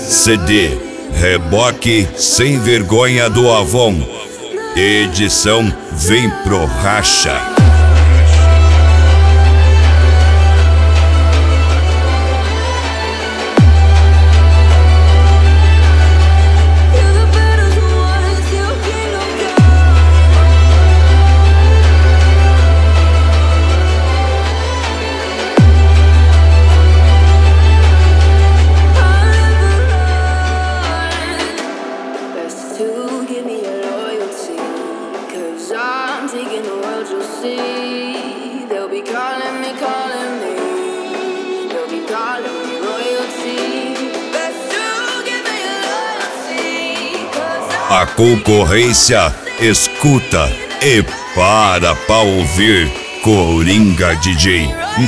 CD, reboque sem vergonha do Avon. Edição Vem Pro Racha. I'm taking the world, you'll see. They'll be calling me, they'll be calling me royalty. Best to give me loyalty. A concorrência escuta e para pra ouvir Coringa DJ.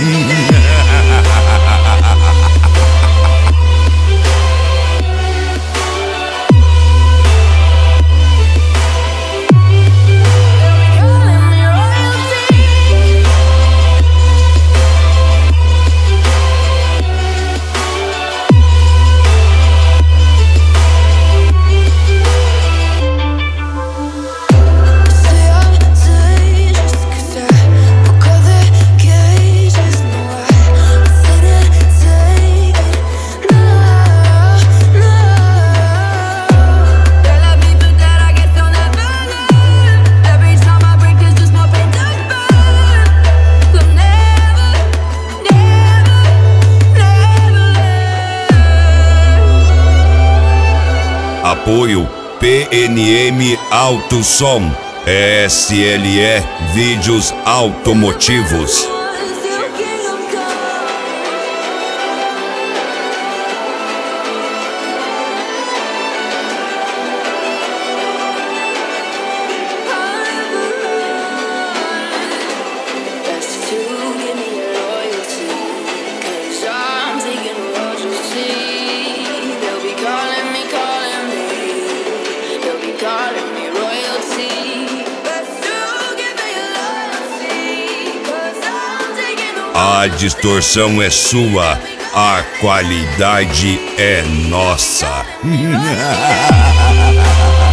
Apoio PNM Alto Som, SLE Vídeos Automotivos. A distorção é sua, a qualidade é nossa.